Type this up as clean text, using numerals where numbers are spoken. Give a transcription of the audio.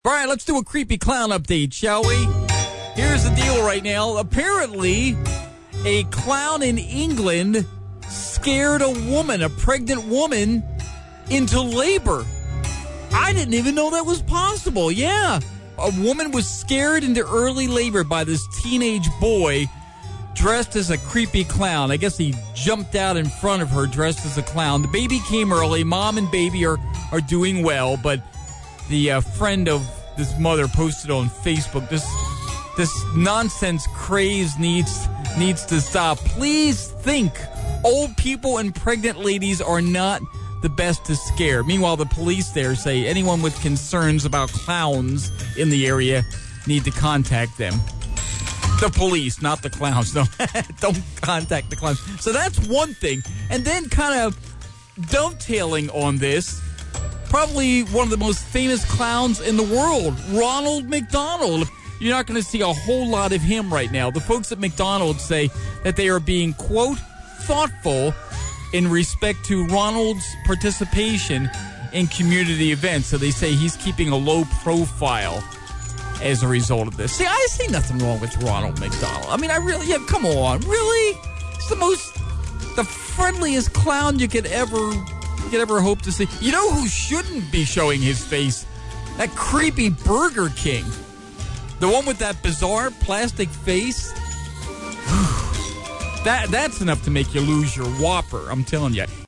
All right, let's do a creepy clown update, shall we? Here's the deal right now. Apparently, a clown in England scared a woman, a pregnant woman, into labor. I didn't even know that was possible. Yeah. A woman was scared into early labor by this teenage boy dressed as a creepy clown. I guess he jumped out in front of her dressed as a clown. The baby came early. Mom and baby are doing well, but the friend of this mother posted on Facebook, this nonsense craze needs to stop. Please think old people and pregnant ladies are not the best to scare. Meanwhile, the police there say anyone with concerns about clowns in the area need to contact them. The police, not the clowns. No, don't contact the clowns. So that's one thing. And then kind of dovetailing on this, probably one of the most famous clowns in the world, Ronald McDonald. You're not going to see a whole lot of him right now. The folks at McDonald's say that they are being, quote, thoughtful in respect to Ronald's participation in community events. So they say he's keeping a low profile as a result of this. See, I see nothing wrong with Ronald McDonald. I mean, come on. Really? He's the friendliest clown you could ever hope to see. You know who shouldn't be showing his face? That creepy Burger King. The one with that bizarre plastic face. That's enough to make you lose your Whopper, I'm telling you.